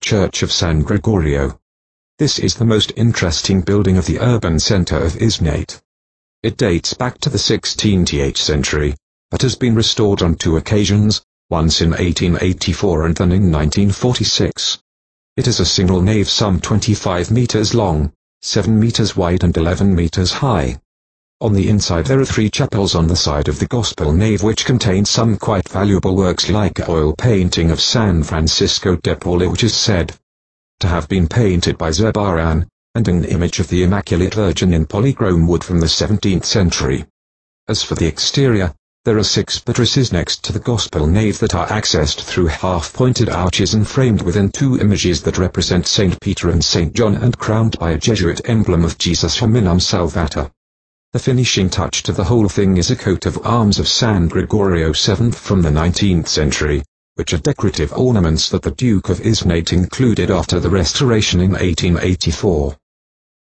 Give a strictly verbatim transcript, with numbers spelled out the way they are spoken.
Church of San Gregorio. This is the most interesting building of the urban center of Iznate. It dates back to the sixteenth century, but has been restored on two occasions, once in eighteen eighty-four and then in nineteen forty-six. It is a single nave some twenty-five meters long, seven meters wide and eleven meters high. On the inside there are three chapels on the side of the gospel nave which contain some quite valuable works like an oil painting of San Francisco de Paula which is said to have been painted by Zurbarán, and an image of the Immaculate Virgin in polychrome wood from the seventeenth century. As for the exterior, there are six buttresses next to the gospel nave that are accessed through half-pointed arches and framed within two images that represent Saint Peter and Saint John and crowned by a Jesuit emblem of Jesus Hominum Salvator. The finishing touch to the whole thing is a coat of arms of San Gregorio the seventh from the nineteenth century, which are decorative ornaments that the Duke of Iznate included after the restoration in eighteen eighty-four.